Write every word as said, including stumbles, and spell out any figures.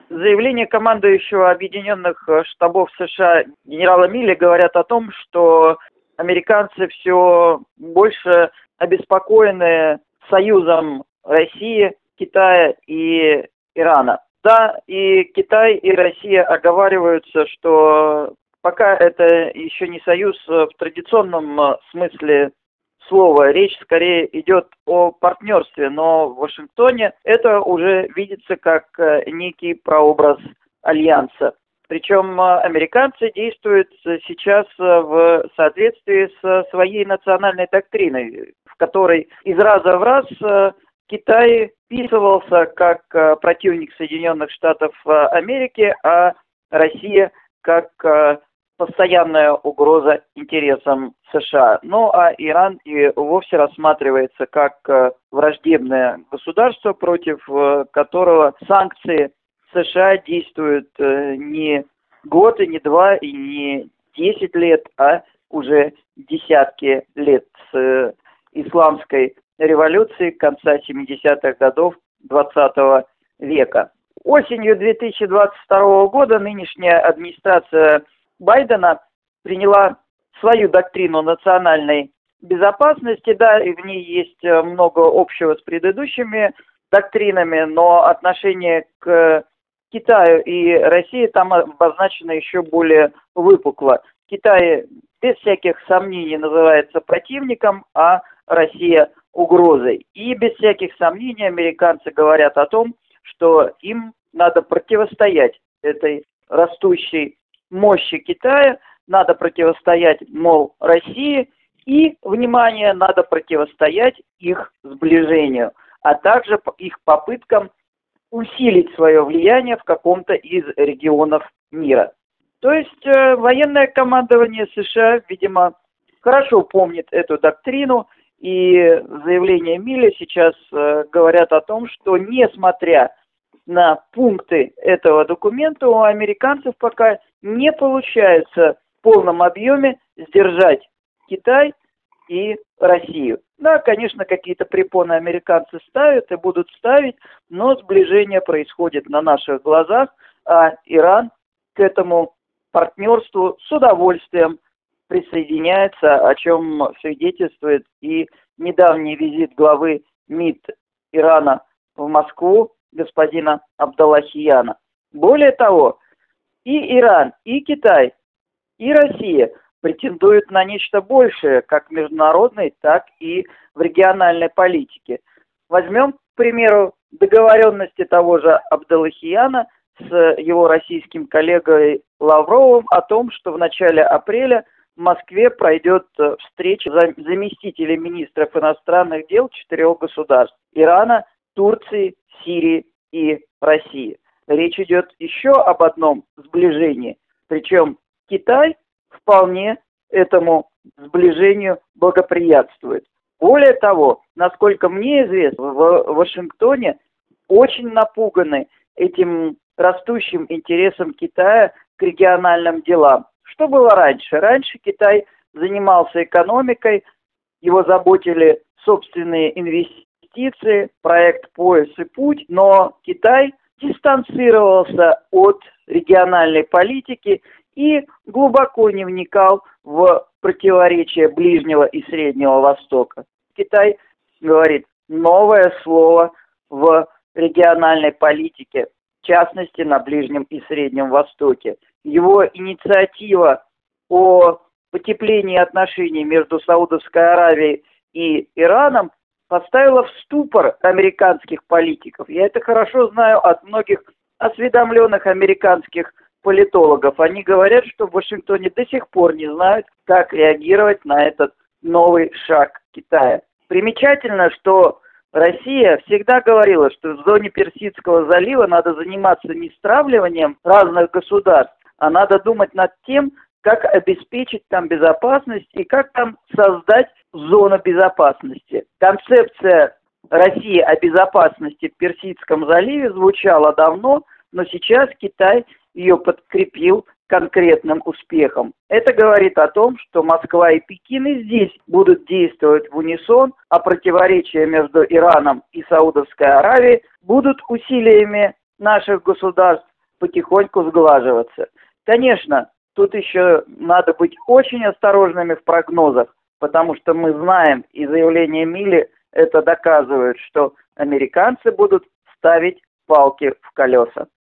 Заявления командующего Объединенных штабов США генерала Милли говорят о том, что американцы все больше обеспокоены союзом России, Китая и Ирана. Да, и Китай, и Россия оговариваются, что пока это еще не союз в традиционном смысле слова, речь скорее идет о партнерстве, но в Вашингтоне это уже видится как некий прообраз альянса. Причем американцы действуют сейчас в соответствии со своей национальной доктриной, в которой из раза в раз Китай вписывался как противник Соединенных Штатов Америки, а Россия как постоянная угроза интересам США. Ну а Иран и вовсе рассматривается как враждебное государство, против которого санкции США действуют не год, и не два, и не десять лет, а уже десятки лет с исламской революции конца семидесятых годов двадцатого века. Осенью две тысячи двадцать второго года нынешняя администрация Байдена приняла свою доктрину национальной безопасности, да, и в ней есть много общего с предыдущими доктринами, но отношение к Китаю и России там обозначено еще более выпукло. Китай без всяких сомнений называется противником, а Россия угрозой. И без всяких сомнений американцы говорят о том, что им надо противостоять этой растущей мощи Китая, надо противостоять, мол, России, и, внимание, надо противостоять их сближению, а также их попыткам усилить свое влияние в каком-то из регионов мира. То есть э, военное командование США, видимо, хорошо помнит эту доктрину, и заявления Милли сейчас э, говорят о том, что, несмотря на пункты этого документа, у американцев пока не получается в полном объеме сдержать Китай и Россию. Да, конечно, какие-то препоны американцы ставят и будут ставить, но сближение происходит на наших глазах, а Иран к этому партнерству с удовольствием присоединяется, о чем свидетельствует и недавний визит главы МИД Ирана в Москву господина Абдаллахияна. Более того, и Иран, и Китай, и Россия претендуют на нечто большее, как в международной, так и в региональной политике. Возьмем, к примеру, договоренности того же Абдаллахияна с его российским коллегой Лавровым о том, что в начале апреля в Москве пройдет встреча заместителей министров иностранных дел четырех государств – Ирана, Турции, Сирии и России. Речь идет еще об одном сближении, причем Китай вполне этому сближению благоприятствует. Более того, насколько мне известно, в Вашингтоне очень напуганы этим растущим интересом Китая к региональным делам. Что было раньше? Раньше Китай занимался экономикой, его заботили собственные инвестиции, проект «Пояс и путь», но Китай дистанцировался от региональной политики и глубоко не вникал в противоречия Ближнего и Среднего Востока. Китай говорит новое слово в региональной политике, в частности на Ближнем и Среднем Востоке. Его инициатива о потеплении отношений между Саудовской Аравией и Ираном поставила в ступор американских политиков. Я это хорошо знаю от многих осведомленных американских политологов. Они говорят, что в Вашингтоне до сих пор не знают, как реагировать на этот новый шаг Китая. Примечательно, что Россия всегда говорила, что в зоне Персидского залива надо заниматься не стравливанием разных государств, а надо думать над тем, как обеспечить там безопасность и как там создать зону безопасности. Концепция России о безопасности в Персидском заливе звучала давно, но сейчас Китай ее подкрепил конкретным успехом. Это говорит о том, что Москва и Пекин и здесь будут действовать в унисон, а противоречия между Ираном и Саудовской Аравией будут усилиями наших государств потихоньку сглаживаться. Конечно, тут еще надо быть очень осторожными в прогнозах, потому что мы знаем, и заявления Милли это доказывают, что американцы будут ставить палки в колеса.